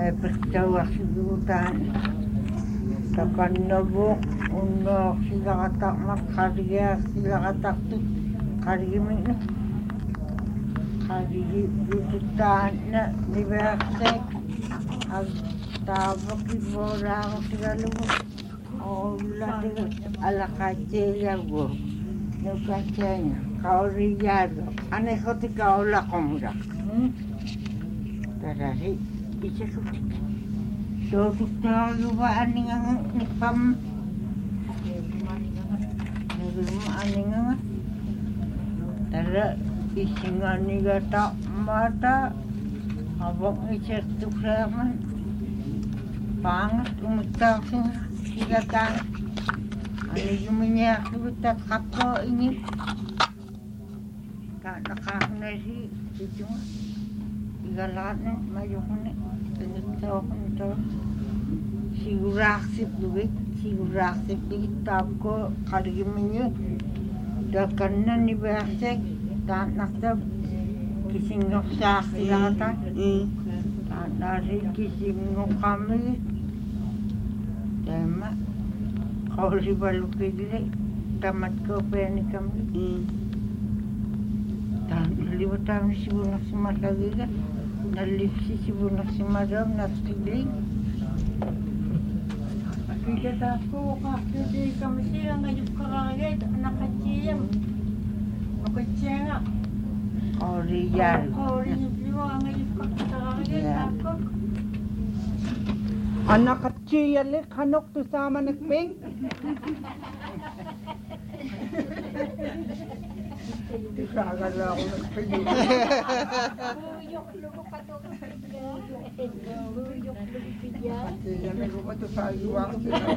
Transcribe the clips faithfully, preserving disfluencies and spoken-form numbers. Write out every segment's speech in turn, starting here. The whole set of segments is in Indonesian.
pertawasilutan takanabok uno silakatak makarya silakatak tu karimin kaributan na nibersek ag tabak iborang silalu ola de alakacheyago no kachenya kauriyado anekotika ola komura tarari bisa sutik do tukta yuba aningang nipam niruma aningang tara isingani gata mata abang icer tuksaman pangat umutang sigatan ani yumnya kita kapo ini tak nakakna si itu igalan mayukne tentu tentu siguraksip duit siguraksip kita ko kaligimnya dakanna ni bersek tak nakta kisingok sa silata tak dari kisingok kami tema kau si baluk ini tamat ko peni kami dan libat kami si bunak semat lagi kan nalipsi si bunak semadam nastigling kita tahu kakek di kami siang ngajak kerajaan anak kecil anak kecil kau rial kau rial juga ngajak kerajaan aku anak kecil le kanok tu sama nak peng Sangat lah aku nak pergi. Ruyuk lugu kato kerja, ruyuk lugu kerja. Jangan lupa tu saya wang.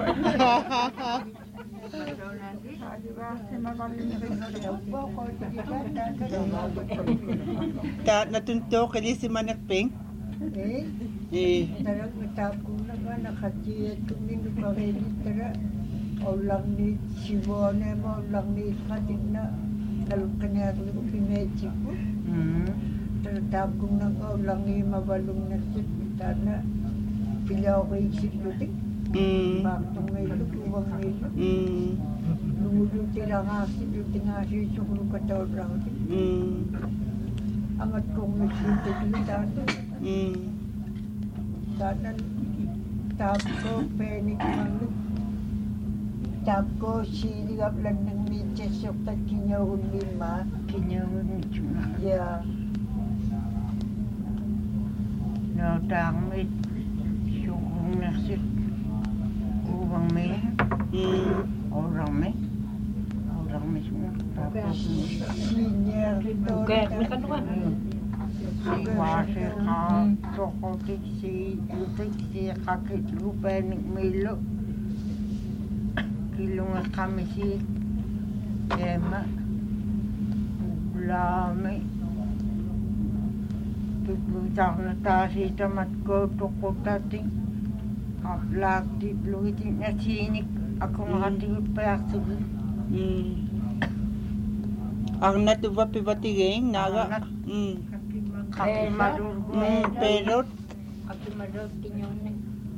tak natunto kali si manak peng Eh, eh tara kita pun nak kecil tu ni lupa ini tara orang ni sibone mau orang ni katina kalau kena tu pineci pun hmm tertabung nak orang ni mabalung nasib kita nak pilau isi tu hmm waktu melu uang melu hmm nunggu tidak ngasih tu tengah si suruh kata orang tu hmm amat komisi tu kita tu hmm sana tabko penik malu tabko sili gap landang ni cesok tak kinyahun lima kinyahun cuma ya no dang mit syukung nasib uang me hmm orang me orang me semua senior Bukan, bukan kan? si wasi kan tokotik si utik si kakit lupa nik melo kilunga kami si ema lame tututang na tasi tamat ko toko tating aplak di pluiting na sinik ako makatingit pa ako hmm ang natuwa pibatigeng naga hmm kaki madur hmm perot Aku madog kinyonek.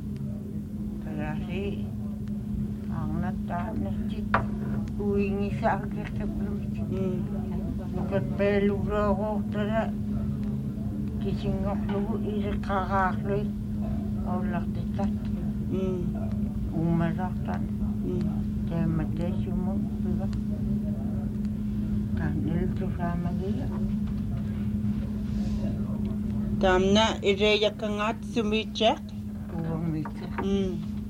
Kasi ang natanas uwing isa agad sa blues. hmm Bukat pelu roho tara kising ako isa kakakloy o laktitat hmm umaraktan hmm kaya mates yung mo diba kanil to sama gila tamna ireya kangat sumichak uwang mito hmm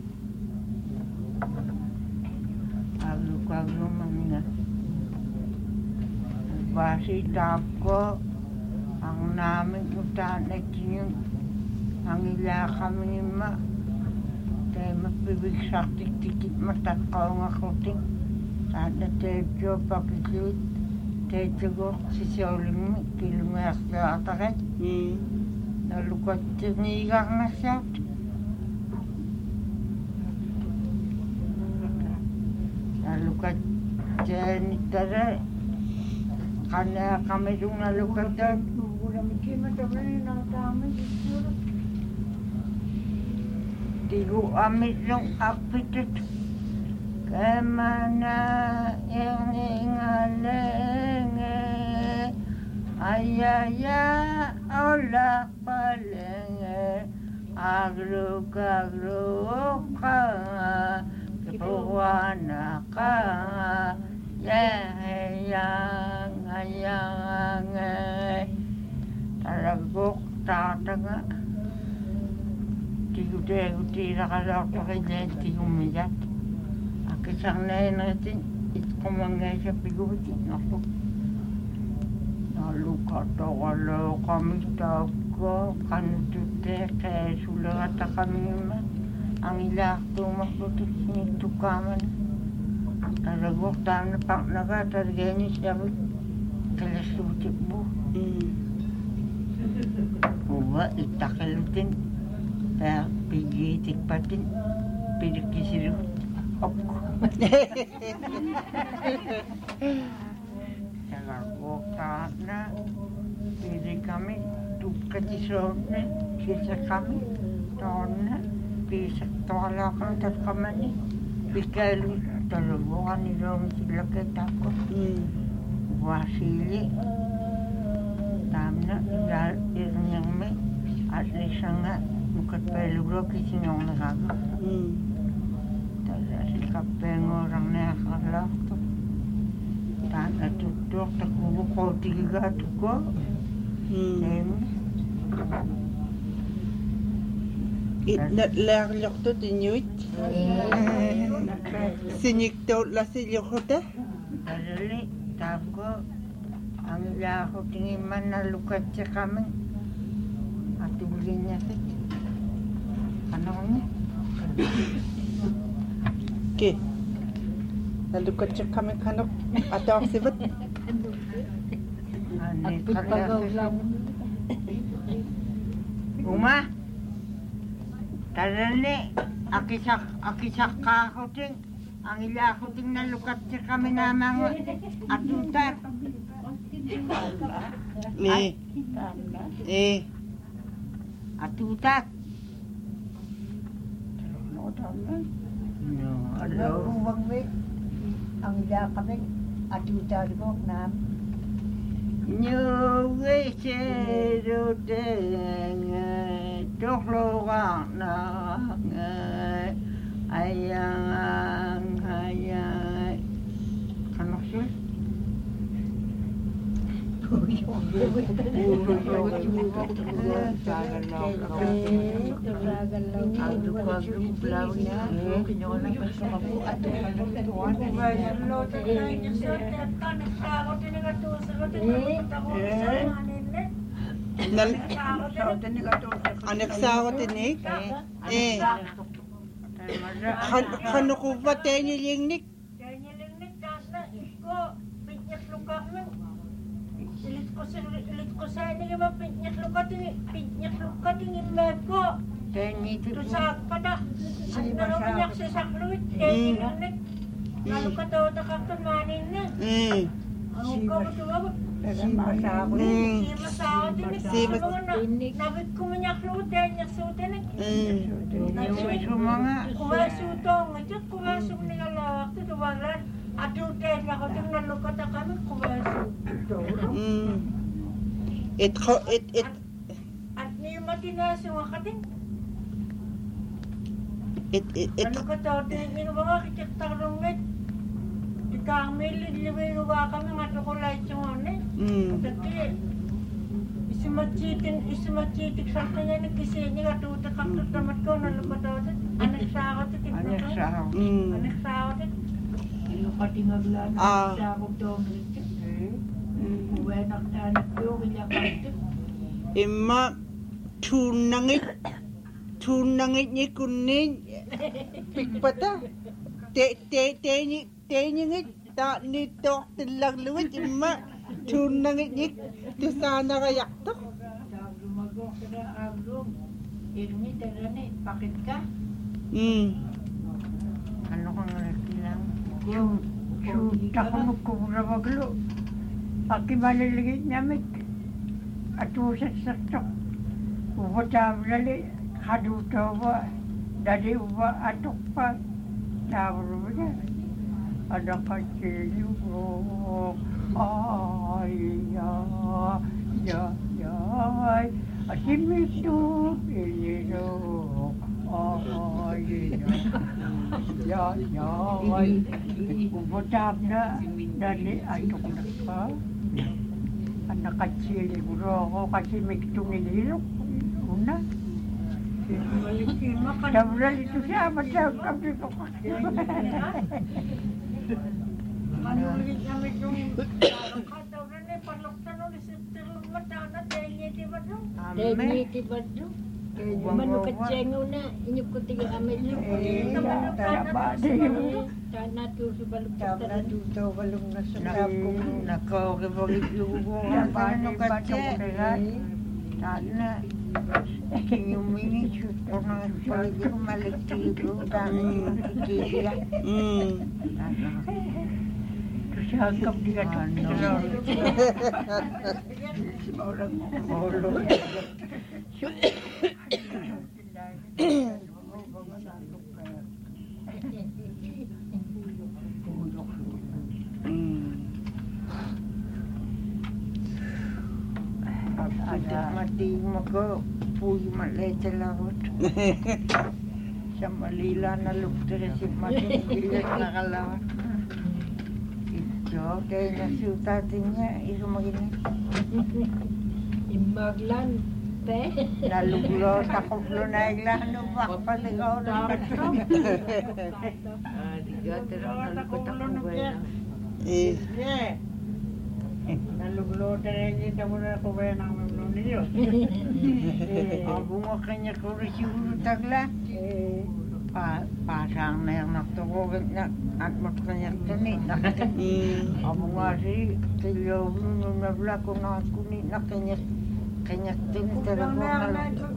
aglo-aglo mga basi tap ko ang namin utanek yung ang ila kami ma kaya mapibig saktik tikit matakaw nga kuting sana tejo pakikit tejo ko sisyoling kilungas na ataket hmm nalukot tiniga nga siya nalukot dyan tara kanya kami yung nalukot dyan Tigo amit long apitit. Kemana yang ingalenge. Ayaya olah palenge. Agro agro ka. Kepuana ka. Yang yang Taragok tatanga. Tigo tigo tiga kalau pakai tigo mijat. Kisang na natin it kumangay sa piguti ako. Naluka to wala kami tago kanutute kaya sulata kami man. Ang ilak tumakutot sinito kaman. Taragok tayo na pang nakatargeni sabi kalasutik mo. Uwa itakalutin. Kaya pigitik patin. Pinagkisilut. Kalau karena diri kami duka di sana, kisah kami tahun bisa tolak ter kami ni, bisa lu terlaluan ni dong sila kita ko, wasili, tamna dal yang me, asli sangat bukan peluru kisah yang nagaga. Kapeng orang nakakala to. Tana tutok takubo ko tiga tuko. Hmm. Itnat laglok to tinyuit. Sinik to la silyokote. Dali tako ang laho tingin man nalukat sa kami. Atulin niya sit. Ano niya? Okay. Nalukat siya kami kanok atau ang sibet. Uma, tarali, akisak akisak kahoting, ang ilahoting nalukat siya kami namang atutat. Eh, eh, atutat. No, Hello, Wang Wei. Ang ila kami atutar ko na Nyuwe seru denge tohloang na ayang ayang kanok sih Anak tinik. Eh. Kan ko ba tayo nilingnik? Ilit ko sa ilit ko sa ini lima pinyak lukat ini pinyak lukat ini meko. Tu sak pada. Ano pinyak sa sakluit eh ini. Kalau kata otak kakak manin na. Hmm. Ang ko to ba? si masako Si masawa din Si ni. Nabit ko minyak lukat niya sutin ni. Hmm. Nasuit mga kuha sutong ngajak kuha sung ni galawak tu tuwalan. Aduh deh ako ting nalukat kami kuha sutong. Hmm. It ko it it At ni matinaso nga kating. it it it Ano ka tao din yung mga kikitarungit. Di kami liliwin nga kami nga tukulay siya nga Hmm. Dati isimachitin isimachitik sa kanya ni kasi niya tuta kakot tamat ko nalukat tao din. Anak sa ako din. Anak sa ako. Hmm. Anak sa ako din. ilo katingaglan Ah. sa ako to uwe naktanik ko kanya kante Imma tunangit tunangit ni kunin pikpata te te te ni te ni ta ni tok tilang luwit imma tunangit ni tu sana kayak to. lumago ka na agro irmi terane pakit ka Hmm. Ano ka nga lang? Yung suta ko magkubra maglo. Paki maliligit namin. At usat sa tok. Uwatab lali. Haduto ba? Dari uwa atuk pa. Tawro niya. Anak kecil juga. Ay, ya, ya, ya. Asim itu ini loh. Ay, ya, ya, ya. Ubotap na dari atuk na. Anak kecil juga. Kasi may tungililok. Una. Dabral itu siapa tahu kami kok. Manulit kami dong. Kata udah nih perloktan udah setel mata na tanya tiba dong. Tanya tiba dong. Manu keceng una inyuk ko tiga amet niyo. Tama din. Sana tu subalok Tama tu to balong na sa Nako, nako, kibagit yung ano kacang. Sana, yung mini shoot ko na pwede ko maligtiro. Dami yung kikila. Sagap di ka Ano? Molo. Ada mati maka puy malete laut. Sa Malila na luktere si mati kilit na kalawat. Ito, kaya nasutatin niya, ito magini. Imaglan te. Naluglo, takoplo na iglan, no ba? Paligaw na ito. Eh, Naluglo tayo niya mo na ko ba nang mamlo niyo. Abo mo kanya ko rin siguro tagla. Pa, parang na yung nagtugogit na at mat kanya tani. Abo nga si tilaw nung nabla ko na kuni na kanya kanya tani talaga na lang.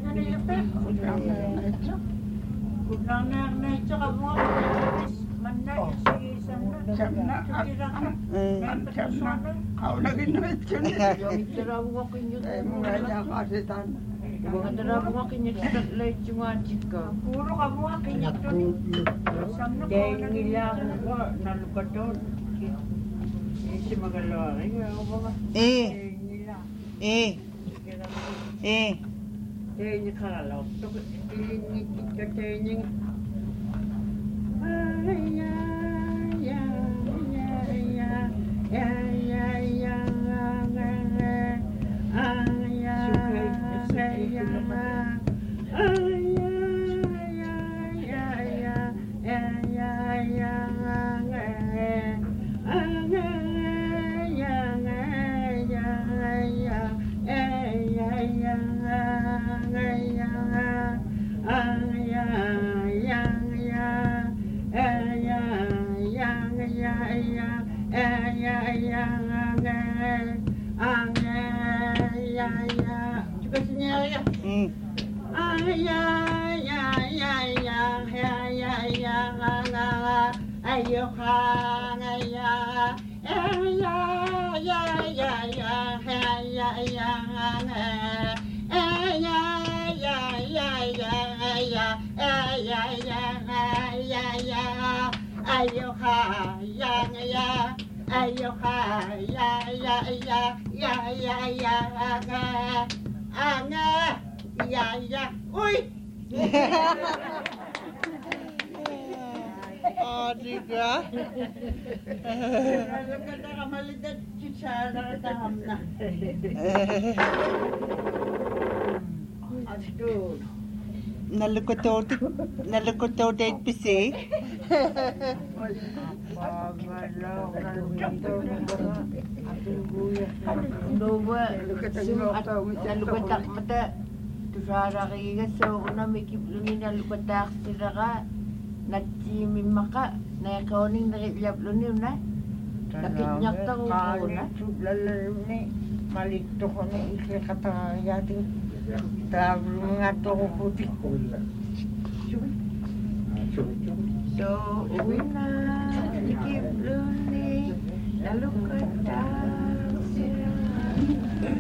Kudang na na ito ka mo. Manda sige sana. Sana sana. Kau lagi nulit yun. Yung itaraw ko kinyo. Eh, muna niya kasi tan. Yung itaraw ko kinyo sa light yung anjik ka. Puro ka mo kinyo. Sana ko Dahil na nila ko nalukat doon. Si Magalari. Eh, eh, eh. Dahil niya kalalaw. Dahil niya dahil niya. Ay, ay, ay, ay, ay. Juga sini ya. Hmm. Ay ay ay ay ay ay ay ayo kang ay ay ay ay ay ayo kang ya ayo kang ya ya ya ya ya ya anga ya ya uy Oh, juga. alam ka na kamalitan siya na taham na aduh Nalukot nalukot date pisi. Doba, nalukatak mata. Tusara kayo so na may kiplunin nalukatak sila ka. Natsimi maka, na kauning nakiklap lunin na. Nakitnyak tang upo na. Lalani, malito ko na ikakatangayati. Tapos mga toko puti ko. So, una, ikiplunin, nalukatak sila ka.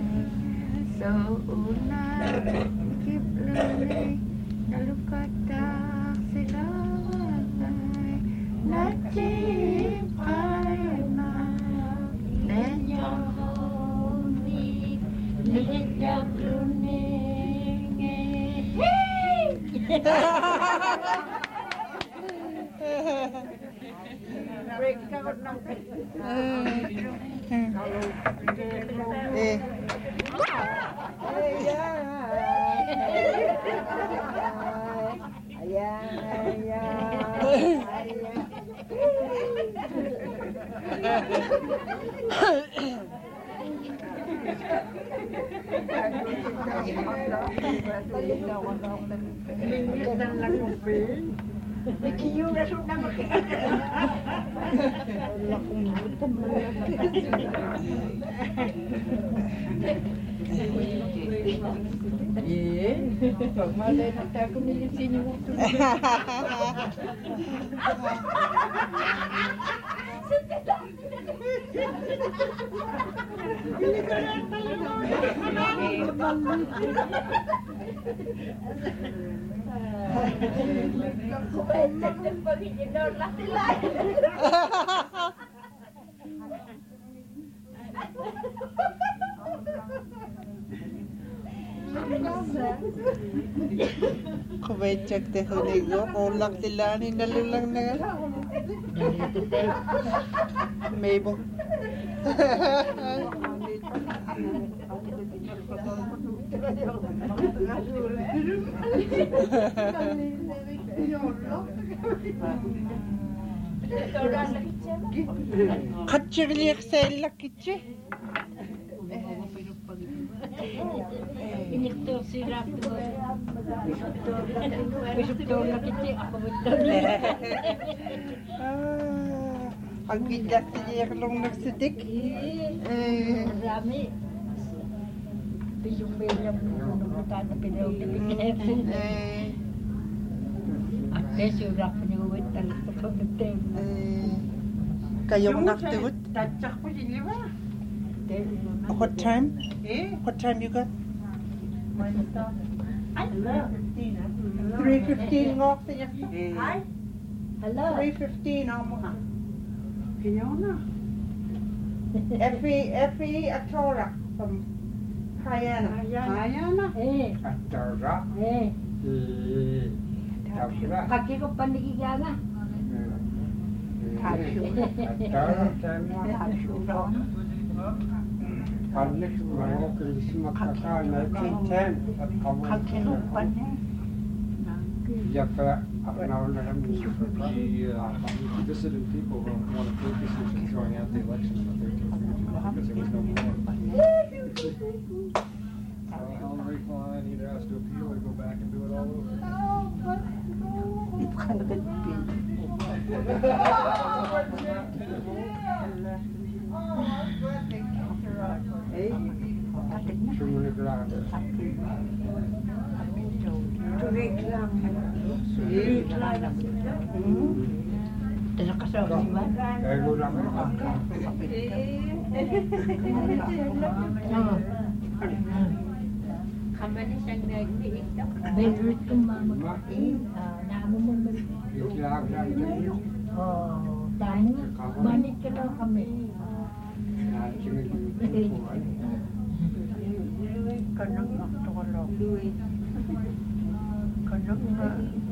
So, una, ikiplunin, nalukatak Eh. Kubecek teh hunigo kolak tilani nalulang na. Mabel. Kaçırlık sellak içi. Iniktor sila ko. Bisuktor na kiti ako betul. Ah, ang gidak siya long nagsidik. Eh, Rami. Bisuk bela bukan pinau dipikir. eh, Ate surak penyuwit talag ko betul. eh. Kayong naktiwit? Tacak po sila ba? What time? Eh? What time you got? Hello. three fifteen ngok siya. Ay? Hello. three fifteen ako ha. Kaya na. Effie, Effie Atora from Guyana. Kaya na. Eh, Acara, eh. eh, tabra, Kaki ko panigigana. acara tema, panik mau krisma kakak nineteen ten, at kamu jaka akenal dalam We uh, visited people who want to take decisions throwing out the election on the thirteenth because there was no quorum. So Hillary Klein either has to appeal or go back and do it all over. cuma negara. Terus kasih orang Kayak gue orang Kami ni sang nagni ito. Berit kong mama. Namo mo mo. ikhlas dan Oh, tanya. Balik ka daw kami. Kanang nakatulog. Kanang na.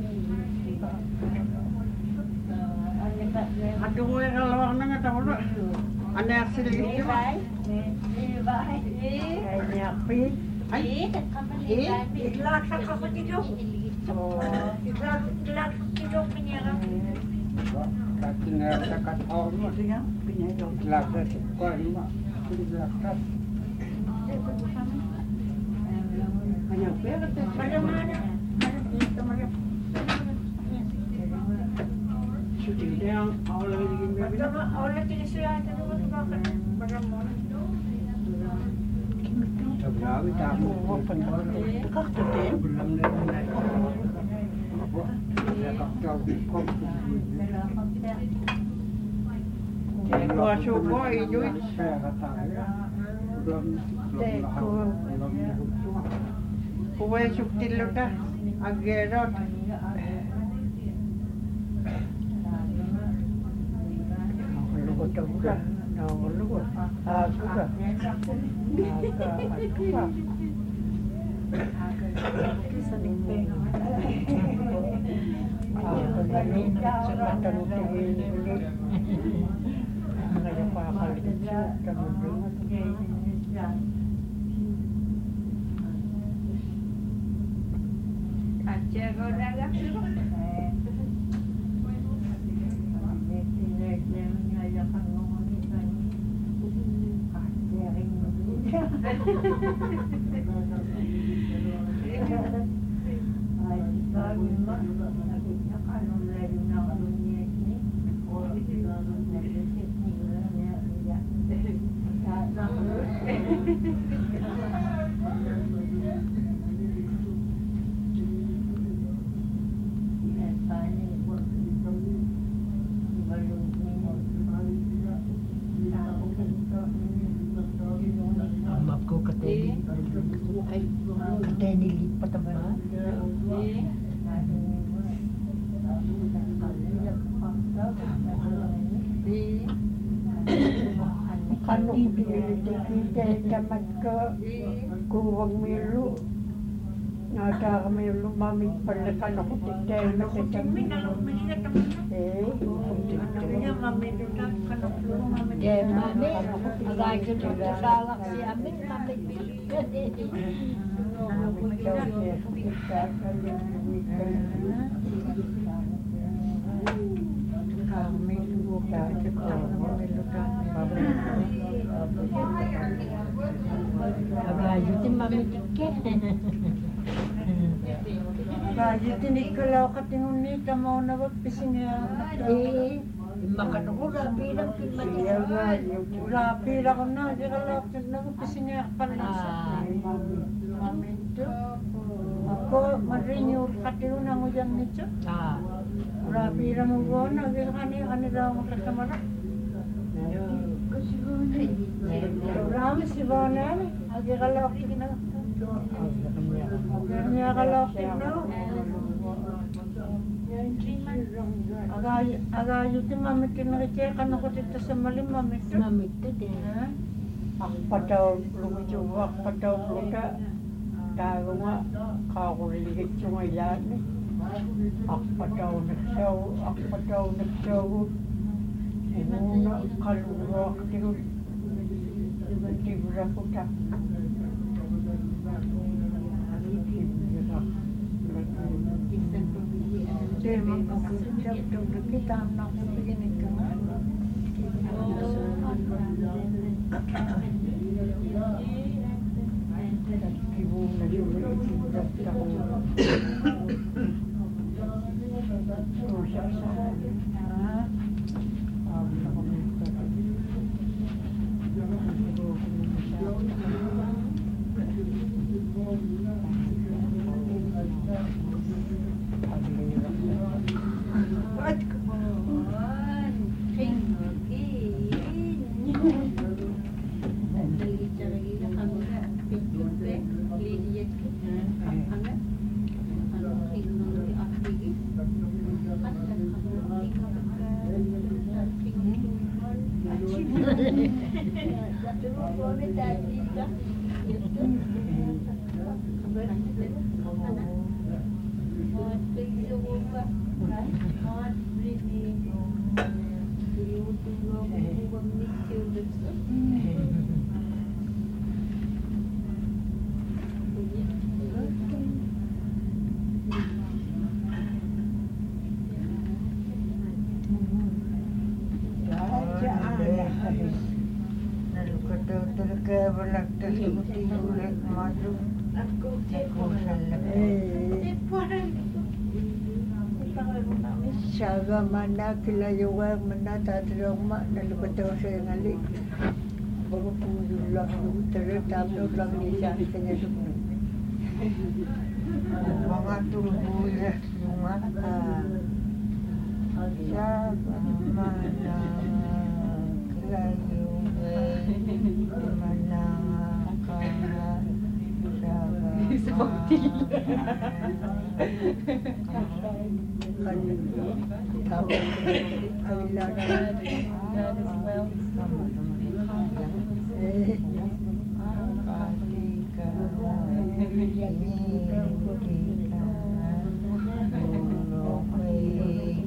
Aduh, gue kalau orang nggak tahu lah. Anda hasil ini pak? Kayaknya api. Ay, ikhlas sa kapatid ko. Oh, ikhlas, ikhlas kilo penyerang. Kasi nakakat ako mo siya. Ikhlas sa sekolah mo. Ikhlas ka. Kanya pera te. Mana-mana. Sudah yang awal lagi gini. Awal tidak siya ito naman bakit. Mana-mana. Sabi tamu open belum apa? Saya kakak kom. Gua suko itu. Saya kata belum belum belum. Kue suktil lo dah. Agerot. Lugo tahu dah. Tahu lugo. Aku dah. Aku dah. Kuwang milu, nada milu mami perlekan aku tidak nak kecami. Eh, dia mami sudah kan aku mami. Ya mami, agak itu salah si Amin mami pilih. Kami sudah cepat memelukan mami. Agajutin mami tiket. Agajutin ikaw katingon ni tamo na ba pisingya. Eh, makan ko rapi lang pinmati. Iya ga, rapi ra ko na jala na pisingya panasa. Mami to. Ako marinyo katingon na mo jam nito. Ah. Rapi ra mo go na gani ani ra mo katamara. Rami si Bonan, agi kalau kita, agaknya kalau kita, agak agak itu mami kena kecil kan aku tidak semalim mami itu. Mami itu deh. Aku pada belum coba, pada belum tak tahu mak kau lihat cuma ya ni. Aku pada nak tahu, aku pada nak tahu. Una kalau kita di berapa tak? Jadi sejak dulu kita nak begini kan? Ibu lagi sudah tahu. Proses ah. Saga mana kila juga mana tak terima dan betul saya ngali baru pulang terus tahu lang ni saya tanya semua. Mga tunggu ya semua. Saga mana kila juga mana kaya seperti tahu kehilangan eh ini kita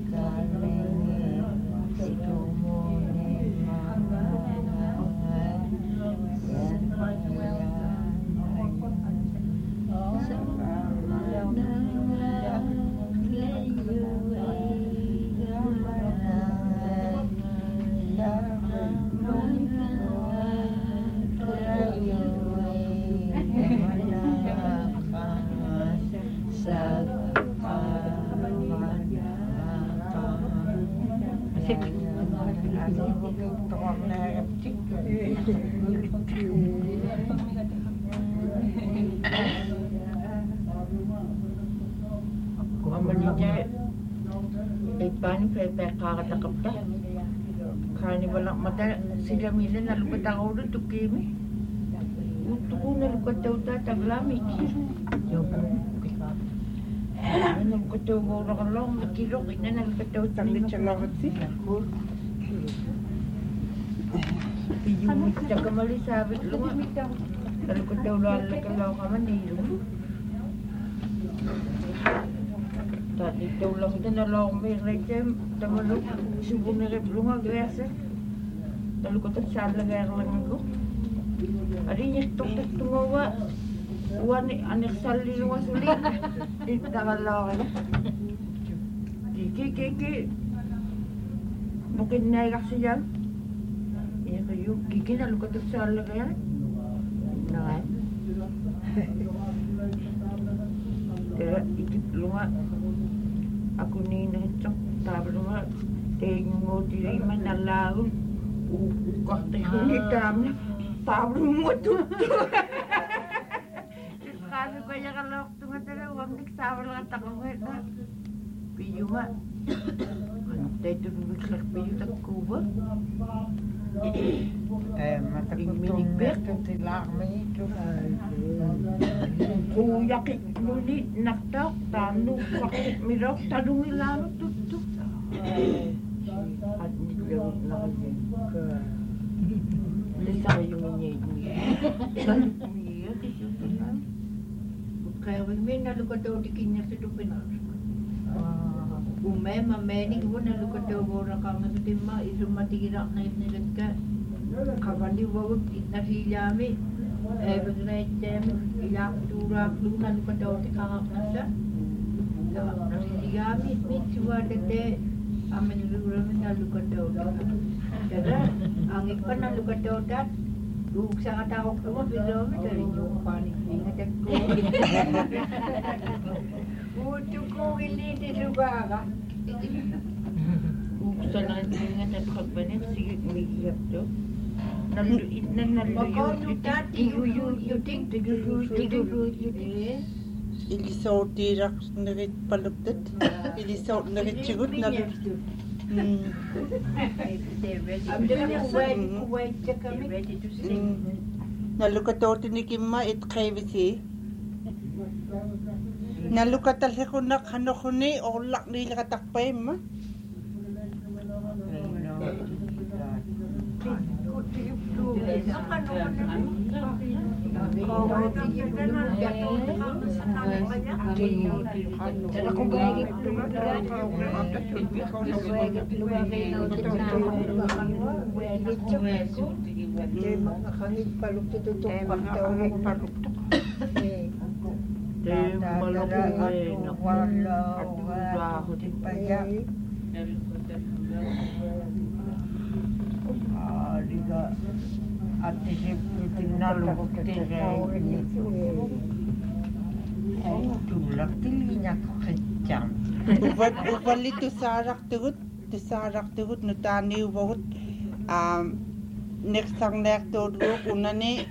Amannya ipan pepekar takapta. Kani balak mata sila mila na lupa tao ulo tukimi. Tuko na lupa tao ta taglami. Na lupa tao mo rakalong nakilok ina na lupa tao Tanglit siya lakot siya. Piyumit na kamali sabit lunga. Na lupa tao lalakalaw ka man nilong. Tadi tolong kita nolong mereka tamaluk subuh mereka belum agak lalu kata salah gaya orang itu ada nyestok tek tunggu wan anak sali luas sulit itu kalau kiki kiki mungkin naik saja ya kayu kiki lalu kata salah gaya nah tidak ikut luar aku ni necok tak berapa tengok diri mana lalu kok tengok ni dalam tak berapa tu kalau banyak kalau tu macam tu orang ni sabar lah tak boleh piyu mak nanti tu bukan piyu tak kuat Eh, mata kutung mereka tilak itu. Oh, yakin muli nak tak tanu sakit mirau tadung ilan tu tu. Adni jauh lagi ke. Lisa yung ni ni. Iya di situ lah. Kaya wingmen na luka daw di kinya sa dupinar. Ume mameni ko na luka daw ora kang sa timma isumatigirak na ipnilag ka. Kabandi wawut nahiyami eh bagay tem ilak tura luna lupa daw ti kakak nasa nahiyami mit siwa dete amin lura min na lupa daw dada ang ipan na lupa daw dat luk sa katawag ko bilo mi dari yung panik ingat ko utu ko ili ti subaga sa lang ingat at pagbanin sige umigiyap to Nalu ina nalu yu yu yu yu ting ting yu ting yu yu ting. Ili saut dirak narit paluktet. Ili saut narit cigut nalu. Hmm. Ambil yang wait wait cakap ready to sing. Nalu katot ni kimma it khaivisi. Nalu katal se kunak hano kuni olak ni lakatakpay ma. Ati tinalo tere tulak tilinya kecam. Ubat ubali tu sarak tugut tu sarak tugut nutani ubawut um next sang nek to group unani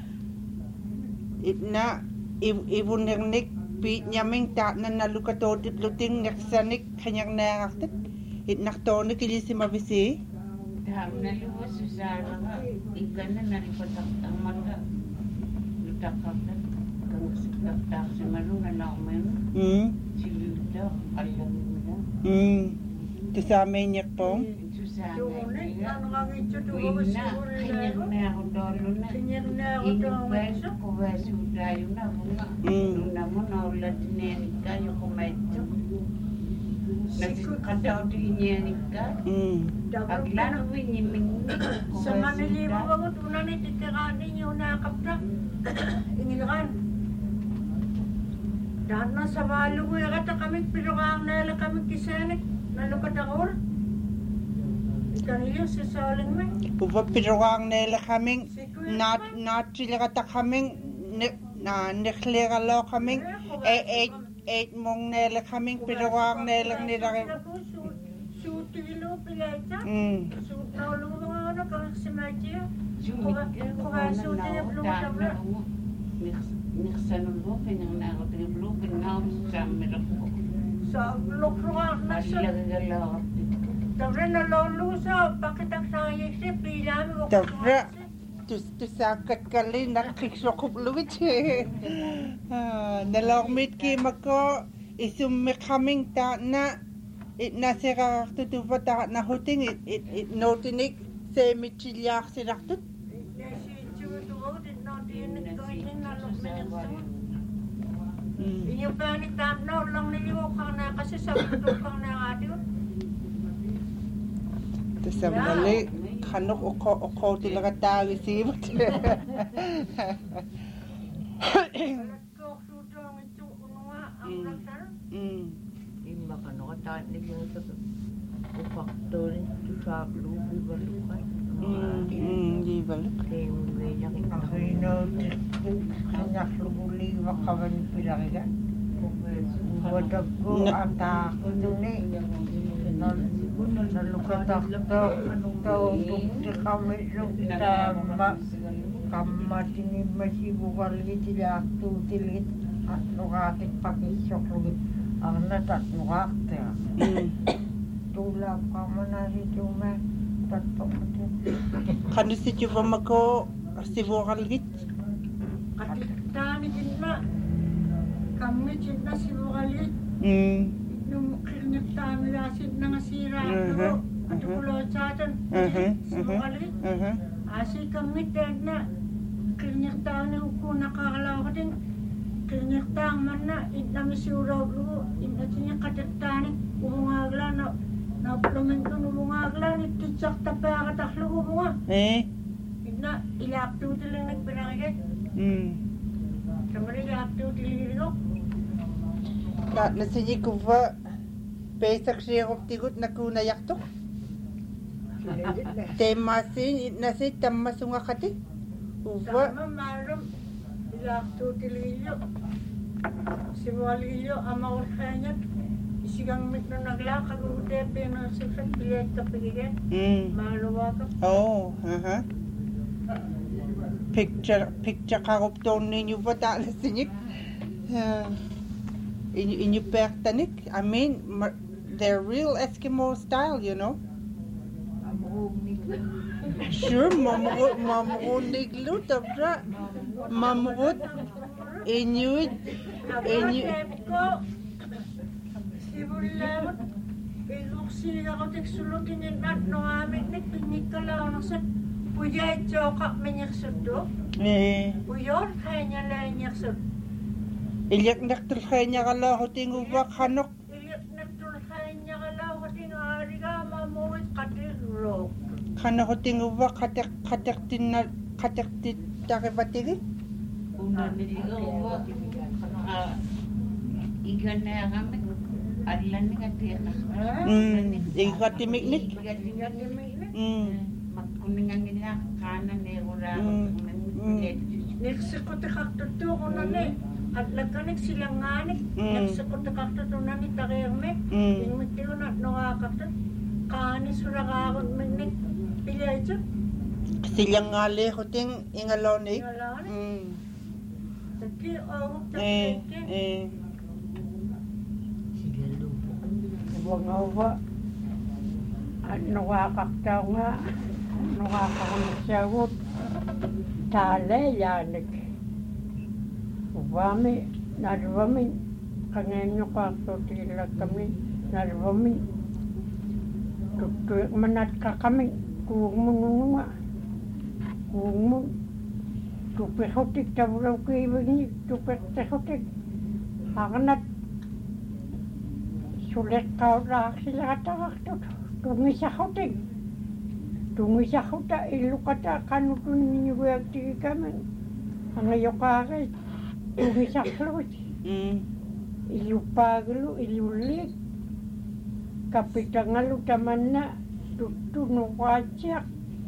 itna ibun nek pi nyaming ta na nalukato luting next sanik kanyang nangaktet itnak to ni kilisi mabisi. Hamna luwas susara nga ikan na naripatak ang mata lutakak na kang sikaptak sa marungan na kumain Hmm. siluta alam mo na Hmm. Tu sa amin niya pong. susana niya win na kanyang na ako dolo na inuban ko baso tayo na mga nuna mo na ulat niyanik kayo kumaito Nasikadaw di niyanik ka Hmm. Aglano winiming Sa Manila mo una ni titiranin niyo na kapta. Ingilan. Dan na sa balu ko kata kami pirang nela kami kisanik nalukat ako. Ikan iyo sa saling me. Upa pirwang nila kaming nat nat sila kata kaming na neklega lo kaming eh eh eh mong nila kaming pirwang nila nila suutilo pilaita. Mm. Suut na ulo mga ano kang simadya. Nixanulbo pinang nakotriblo pinang samira ko. Sa lokruan na sa. Paglagalawat. Tawra na lolo sa pakitak sa yesi pilami ko. Tawra. Tus tusakat kali nakiksokop luwit. Nalormit ki mako isum mekaming ta na it nasira tutuva ta na huting it it it notinik se michilyak siraktut. Iyo pa ni tamno lang niliwo kang na kasi sa tutok kang na adio. Tasambali kanok oko oko talaga tagi sibot. Mm. Imba ka no ta ni yung sa faktor ni sa lubi balukan. Mm, di balik. Kaya mo niya kita. Kahino, kanyak lubuli makawan pilaga. Wadag ko ata ko duni. Nalukatak to, to bukti kami lukta ma kamati ni masibukal gitiyak tu tilit at nukakit pakisok lugit. Ang natat nukakte. Tulap ka mo na si Jume. Tatok mo din. Kano si Juva mako si Vokalgit? Katitani din na. Kami din na si Vokalit. Mm. Nung kinagtami nasin na nga sira Mhm, ito. At mhm. ulo sa atin. Mhm, Si mhm. Vokalit. Mhm. Asi kami din na. Kinagtami ko nakakalaw ko din. Kinagtami man na. Inami si Uraw Lugo. Inati niya katitani. Umungagla na. Napulamin ko umungagla. Nititsak tapaya kataklo umunga. Eh? Na ilapto lang nagpinakikit. Mm. Sama rin ilapto tilino. Na nasinyi ko ba pesak siya ko tigut na kunayak to? Temasin nasi tamasunga kati. Uva. Sama malam ilapto tilino. Si Walilyo amawal kanya. Isigang mit na naglakag ude pinasifat bilet kapigigit. Mm. Maluwag. Oh, aha. Picture picture karop to ninyo ba ta nasinyik? Uh, inyo inyo pertanik. I mean, they're real Eskimo style, you know. Sure, mamurot mamurot niglo tabra. Mamurot Inuit Inuit Sibulan, ilok sila ko tiksulutin yung nat no amin ni pinikala ko sa puya ito kak menyaksud do. eh Puyor kanya lang nyaksud. ilyak naktul kanya kala hoting ubak hanok. Ilip natul kanya kalaw ko ting ari ka mamuit katirok. Kana hoting ubak katek katek tin na katek tin takibatigi. Una niligaw ka igan na kami. Adlan ni katira. Mm, ikatimiknik. Mm. Magkuningan nila kanan ni ura. Next ko te kaktuto ko na ni. At lagkanik silang nganik. Next ko te kaktuto na ni takirme. Yung mitilo na nakakaktot. Kani sura kakot minik. Pilay dyan. Silang ngali hoting ingalonik. Ngalaan. Mm. Taki awak Eh taki. eh Wangawa. At nakakaktaw nga. Nakakakamagsagot. Tale yanik. Ubami. Narwami. Kangenyo kakutila kami. Narwami. Tutuik manat ka kami. Kuwag mo nununga. Kuwag mo. Tupihotik tawraw ko ibig. Tupik tahotik. Hakanat. Sulit kau dah sila kata tu, tungi sahutik, tungi sahuta ilu kata kanu tungi buat tiga kami, angin yokare, tungi sahlut, ilu paglu ilu lik, kapitangalu tamana, tutu nuwajak,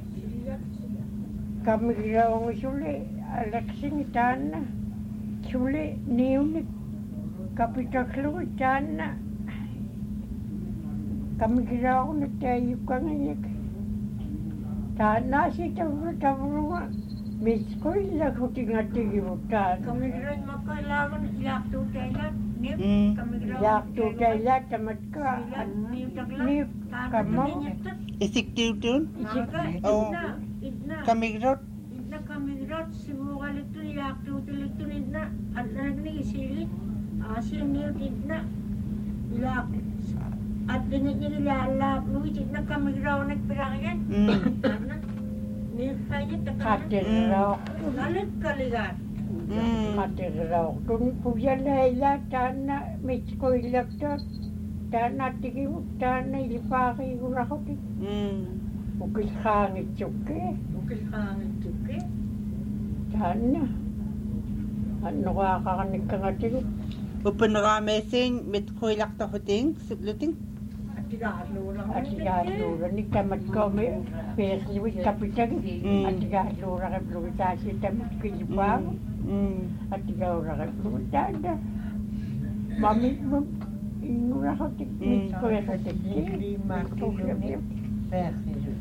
kami rawang sulit, alexing tanah, sulit niunik, kapitangalu tanah. kamigiraw na tayo ka ngayon. Tana si tawa-tawa. Miss ko ilag ko tingatigimutana. Kamigiraw makailangan ilakto tayo. Nip, Mm. kamigiraw. Yakto tayo tamat ka. Nip, kamo. Isik tiutun? Naga, Oh. idna, idna. Kamigrot? Idna kamigiraw, sibukan ito, ilakto ito, idna. At nagnig isilit. Asin niyo, idna. Ilak. At dinit niya nilalap. Luwit, idna kamigiraw nagpirakan. Mm. Ano? Nip pa niya, takanan. Katigiraw. Galit kaligat. Mm. Katigiraw. Kung puya layla, tana, miss ko ilag to. Tana tigimut, tana ilipaki ko na ko. Mm. Ukis hangit suke. Bukis hangin tuki. Tana. Ano ka kakanig ka nga tigit? Upan ramesin mit koilak ta hoting subluting. At tigalo lang. At sigahlura ni tamat ko may pesliwit kapitag. Mm. At sigahlura ka plugitasi tamat ko ilipang. Mm. At sigahlura ka plugitada. Mami mo. Ingura ko tig. Miss ko yung tig. Lima kilo ni persil.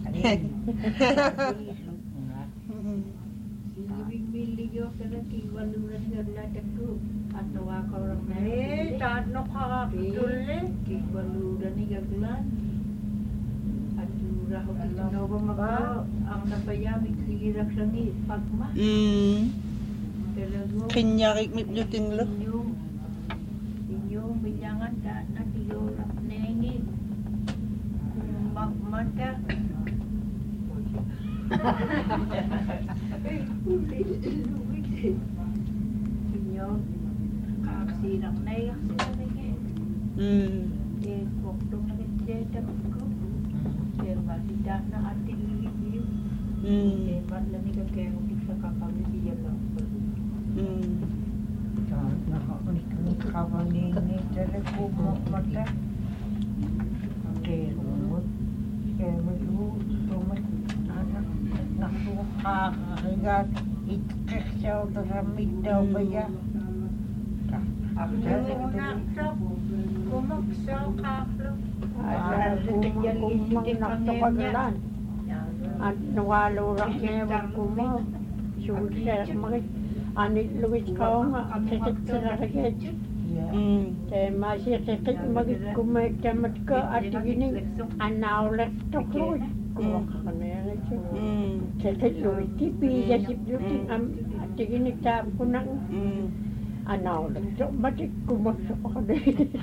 Silibig-miligyo ka na kiwaluran ka na dako. At nawa ka orang na Eh, tano ka kakatuli. kiwaluran ni gaglan. At dura ko kino ba maka ang napayami kigirak sa ni pagma. Mm. Talago. Kinyarik mit luting lo. Inyo. Inyo binyangan ta na tiyorak nengi. Magmata. Inyo. Kaksirak na yung kaksirak. Mm. Eh, waktu nakikita ko. Eh, masida na ating review. Mm. Eh, madla ni kakero sa kakabibigyan lang. Mm. Nakakunik ni telepo mata. Kaya mo. Kaya mo tumat. Anak. Nakakakagat. Itkaksaw na ramid daw ba yan? Yung naksak, kumaksaw kaklo. Ay, kumang kumang nakapagalan. At nawalurang niya kumaw. Sulit mga anit luwit ka nga. Sakit sa rakit. Mm. Kaya masakit magit kumagdamat ka at gining anawlat to kluwit. Kuwak ka na yan at siya. Mm. Sakit luwit. Tipija si Beauty at gining tapo ko ng Mm. anawlat. So matik kumaksa pa ka na.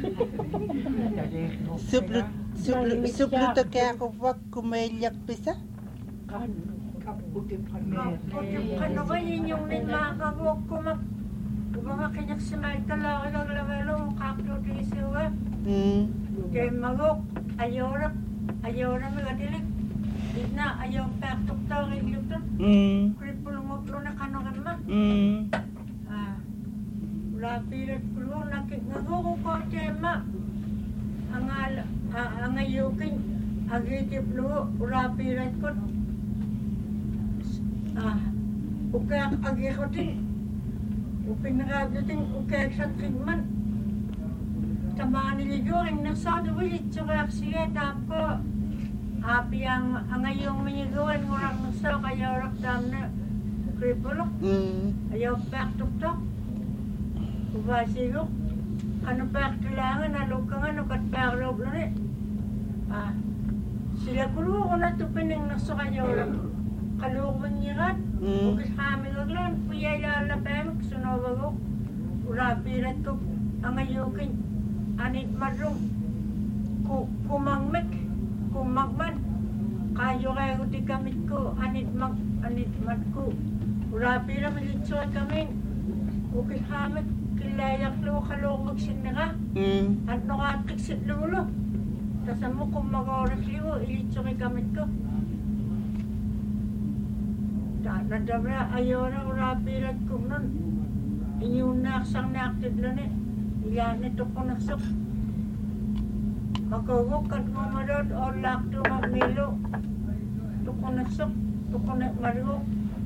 Sublut sublut sublut ta kaya ko wak kumailyak pisa. Kaputi pa Ano ba yun yung nilakagok kumak... Kumakakinyak si Michael ako ng lamelo, kaklo di siwa. Mm. Kaya magok, ayorak, ayorak mga dilig. Ina, ayaw pektok tao kay Luton. Mm. Kripulungotlo na kanokan ma. Mm. Ah, wala pilat kulo, nakik nagoko ko tema. Ang ala, ang ayukin, agitip lo, wala pilat ko. Ah, ukak agikotin. Upinagadutin ukak sa trigman. Tamaan niligo, ang nasado ulit, tsaka siya, tapo. Api ang ang ayong maniguan, ngurang nasaw, kaya orak dam na kripulok. Mm. Ayaw pek tuk-tuk. Ubasilo. Ano pek kailangan, nalukangan, ukat pek loob lang eh. Ah, sila kulo ko na tupin ang naso kaya orak. Kalukuan niya kat. Mm. Ukis kami gaglan, kuya ilalapem, sunawa ko. Urapirat ko, ang ayukin. Anit marong. Ku kumangmek, kumagman. Kayo kayo di kamit ko, anit mag, anit mat ko. Urapirat malitsuan kami. Ukis kami, kilayak lo, kalukag sinaka. Mm. At nakatiksit lulo. Tas mo kung mag-oras liwo, ilitsuan kamit ko. Nadabra ayaw na urapirat ko nun. Inyong naksang naktid lang eh. Iyan ito ko naksok. Makawag at mamarod o lakto mamilo. Ito ko naksok. Ito ko na marugok.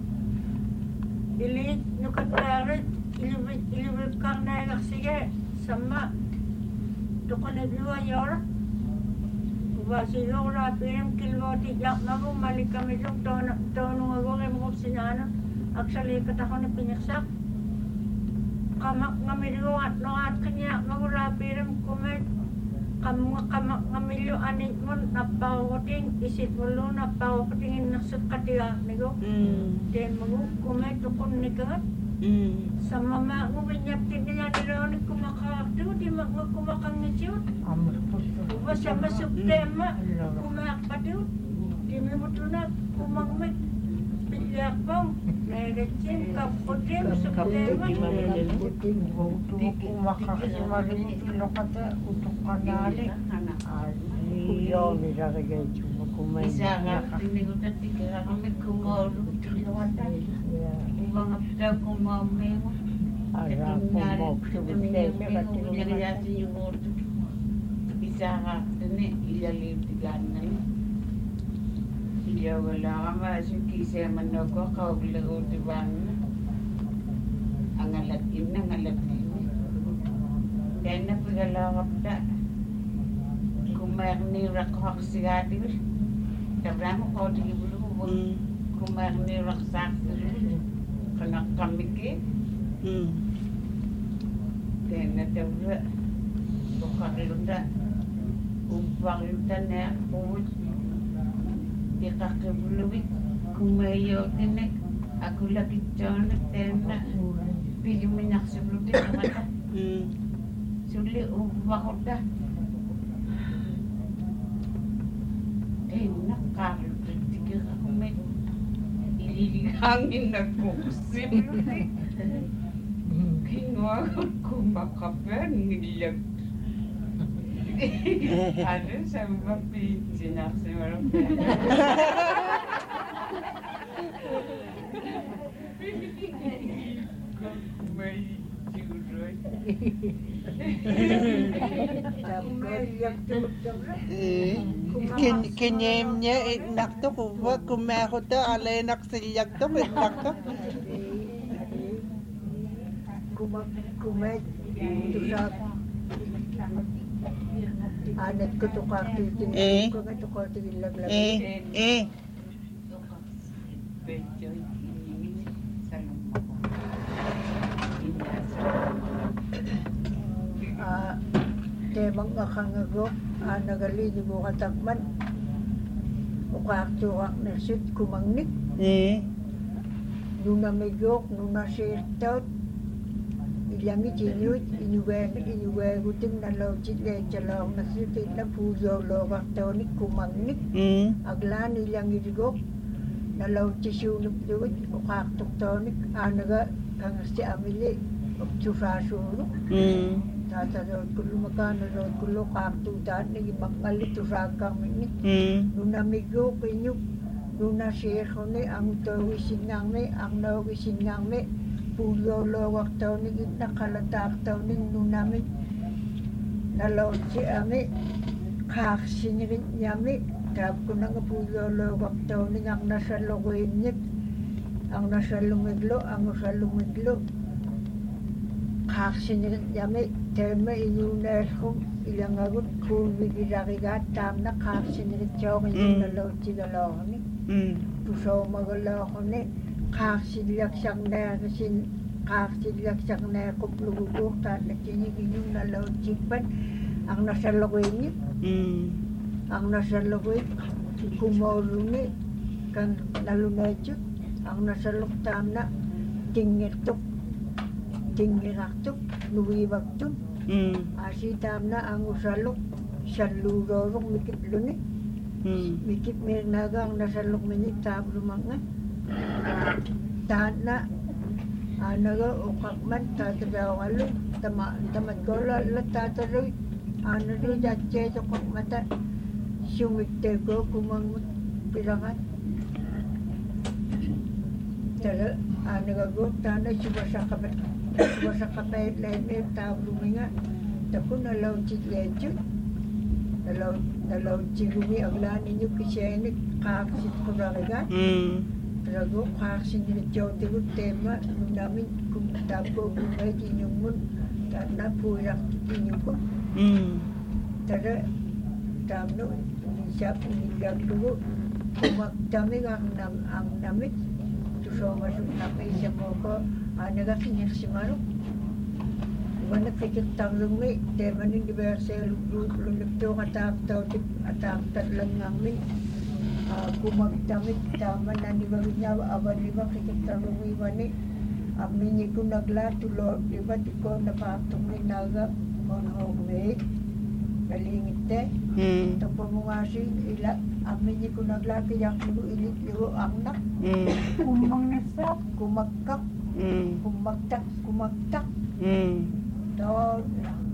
Ilit, nukatarit. Ilibit, ilibit kang nalak sige. Sama. Ito ko nagluwa yora. Ubasiyo ra pirim kilwati yak na mo malikami yung tono tono ngo kay mo sinana actually katako ni piniksak kamak ngamilyo at no at kanya magura pirim kumet kam kamak ngamilyo ani mo napawoting isit mo lo napawoting nasut katiya nigo den mo kumet tukon ni kagat sa mama mo binyap tinya nila ni kumakakto di mag kumakang niyo Basta masuk tema, kumak padu, di memang na kumang met, pilih bang, nerecim kapotem masuk tema. Buku makakasamarin ilo kata untuk kanali. Kuyo ni ragay cuma kumay. Isa nga tinigutan tiga kami kumolo tilawatan. Ubang apta kumame mo. Ara kumok subte me Yung yasin yung ordo. Isa nga tani ilalim tiganan. Iya wala ka masuki sa manoko kauglaw diban. Ang alat in ang alat in. Kaya na pagalakap ta. Kumarni rakhak sigati. Tabra mo ko di bulu mo. Kumarni raksak dulu. Kana kamike. Hmm. Kaya na tabra. Bukarilunda. Umparilunda na uwit. Di kakibuluwit. Kumayo tinek. Ako lagi tiyanak tena. Pili minyak sebelum dia kata. Hmm. Sulit ubah dah. Enak kalau tiga kami ili hangin aku sebelum ni. Kini aku makapan ngilang. Ada sama pijinak semalam. Kumai juroy. Eh, kin kinyem niya nakto ko ba kumaho ta alay naksilyak to nakto. Kumak kumet tu sa anak ko to kakti Eh. ko to kakti lag-lag. Eh, eh. Bejoy ini salam. Ah, temang akangagok ah, nagalini mo katakman ukaktuwak na sit kumangnik Eh. nung namigok nung nasirtot ilangi tinyut inuweng inuwenguting nalaw chile chalaw na sitit na puyo lokak tonik kumangnik Hmm. aglan ilang irigok nalaw chisunuk duwit ukaktuk tonik anaga kang si amili uktufasunuk Hmm. Tata daw kulo makano daw kulo kaktu daan nagi makmalit to rakang minit Hmm. nuna migo kinyo nuna shekho ni ang tawi sinang ni ang nawi sinang ni pulo lawak taw ni nakalatak taw ni nuna mi nalaw si ami kak sinirin yami tab ko na nga pulo lawak taw ni ang nasa logoyin niya ang nasa lumiglo ang nasa lumiglo kak sinirin yami tema inunas ko ilang agot kung bigirakigat tam na kaksinit siya kung Mm. nalaw sinalaw ni Hmm. puso magalaw ko ni kaksinilak siyang na kasin kaksinilak siyang na kuplugugok ta na kinigin yung nalaw sipan ang nasa lagoy niya Hmm. ang nasa lagoy kumolo ni kan nalunadyo ang nasa luktam na tingirtok tingiratok nuwiwagtok Hmm. Asi tam na ang usalok sa lurorong mikit luni. Hmm. Mikit may nagang nasalok minit tam lumanga. Tahan na anaga ukakman tatabaw alo. Tama tamat ko lalat tataroy. Ano rin jatche to kong mata. Sumikte ko kumang pirangan. Tala anaga go tana subasa kapit. Subasa kapit lain tam luminga. Tako nalaw chitlecho. Nalaw nalaw chigumi aglan ninyo kisyenik kaksit ko ragagat. Hmm. Rago kaksit nila tiyo tema nung namin kung tapo bumay inyong mun. Tana puyak inyong ko. Hmm. Tara tamno siya pinigyan ko kumagdami ang nam ang namit to so masuk na siya mo ko ano ga kinyar si Maro wala fikit tanglungi de manin diverse lu lu nito atak taw atak tatlang ngamin kumagdamit tama na ni niya aban lima fikit tanglungi mani amin ko nagla tulo di ba di ko napatong ni naga on home kalingit eh Mm. ito po mga sing ila amin ko naglaki yang ilu ilit ilu anak Mm. Kumang nasap. kumagkak Mm. kumagtak kumagtak Mm. to